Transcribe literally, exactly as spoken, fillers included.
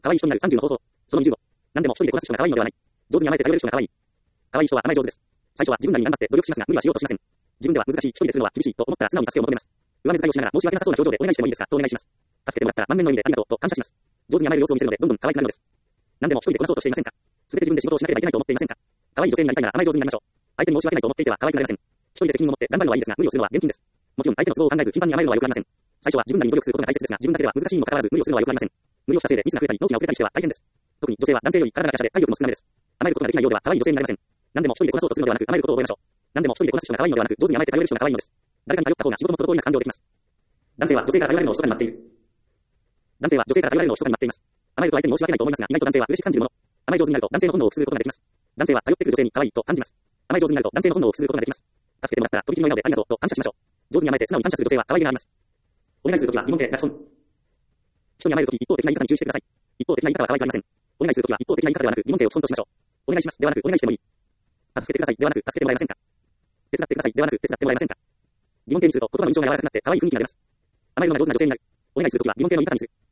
可愛い人になるさんじゅうの方法。そのにじゅうご。何でも一人でこなす人が可愛いのではない。上手に甘えて頼れる人が可愛い。可愛い人は甘え上手です。最初は自分なりに頑張って努力しますが、無理はしようとしません。自分では難しい、一人でするのは厳しいと思ったら素直に助けを求めます。上目遣いをしながら申し訳なさそうな表情でお願いしてもいいですかとお願いします。助けてもらったら満面の意味でありがとうと感謝します。上手に甘える様子を見せるのでどんどん可愛くなるのです。何でも一人でこなそうとしていませんか？すべて自分で仕事をしなければいけないと思っていませんか？可愛い女性になりたいなら甘え上手になりましょう。相手に申し訳ないと思っていては可愛くなりません。一人で責任を持って頑張るのはいいですが、無理をするのは厳禁です。もちろん相手の都合を考えず頻繁に甘えるのは良くありません。最初は自分なりに努力することが大切ですが、自分だけでは難しいにもかかわらず無理をするのは良くありません。無理をしたせいでミスが増えたり納期が遅れたりしては大変です。特に女性は男性より体が華奢で体力も少なめです。甘えることができないようでは可愛い女性になれません。何でも一人でこなそうとするのではなく甘えることを覚えましょう。何でも一人でこなす人が可愛いのではなく上手に甘えて頼れる人が可愛いのです。誰かに頼った方が仕事も滞りなく完了できます。男性は女性から頼られるのを密かに待っている。男性は女性から頼られるのを密かに待っています。甘えると相手に申し訳ないと思いますが、意外と男性は嬉しく感じるもの。甘え上手になると男性の本能をくすぐることができます。男性は頼ってくる女性に可愛いと感じます。甘え上手になると男性の本能をくすぐることができます。助けてもらったらとびきりの笑顔でありがとうと感謝しましょう。上手に甘えて素直に感謝する女性は可愛げがあります。お願いするときは疑問形ガチョン。人に甘えるとき一方的な言い方に注意してください。一方的な言い方は可愛くありません。お願いするときは一方的な言い方ではなく疑問形を基本としましょう。お願いしますではなくお願いしてもいい。助けてくださいではなく助けてもらえませんか。手伝ってくださいではなく手伝ってもらえませんか。疑問形にすると言葉の印象が柔らかくなって可愛い雰囲気になります。甘えるのが上手な女性になる。お願いするときは疑問形の言い方にする。